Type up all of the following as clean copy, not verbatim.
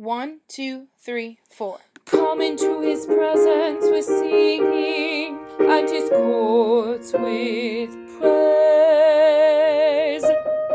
1, 2, 3, 4. Come into his presence with singing, and his courts with praise.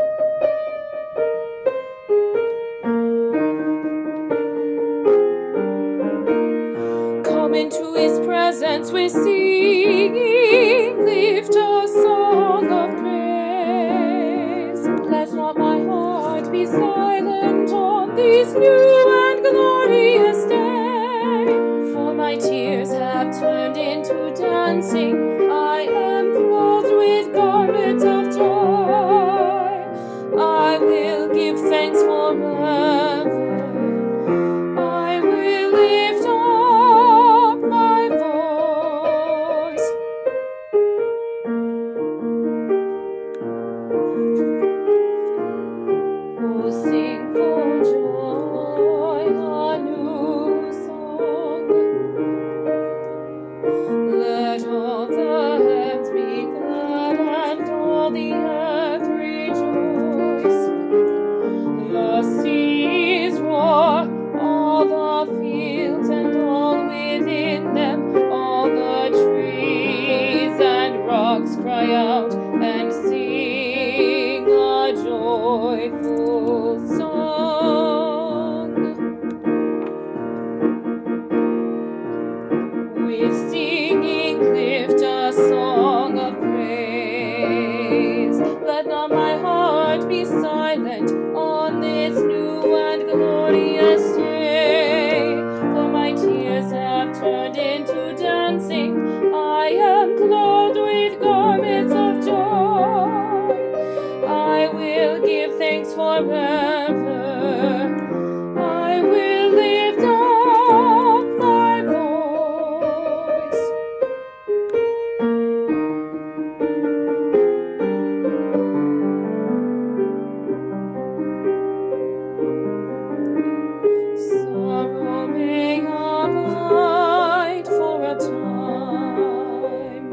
Come into his presence with singing, lift a song of praise. Let not my heart be silent on this new and glorious day, for my tears have turned into dancing. I am clothed with garments of joy. I will give thanks forever. I will lift up my voice. Oh, sing for joy a new song. Let all the heavens be glad and all the earth rejoice. The seas roar, all the fields and all within them, all the trees and rocks cry out and sing a joyful song. With singing lift a song of praise. Let not my heart be silent on this new and glorious day, for my tears have turned into dancing. I am clothed with garments of joy. I will give thanks forever. I will lift up my voice. Sorrow may abide for a time,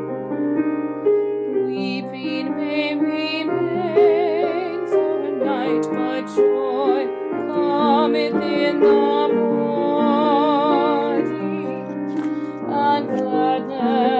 weeping may remain for a night, but joy cometh in the morning, and gladness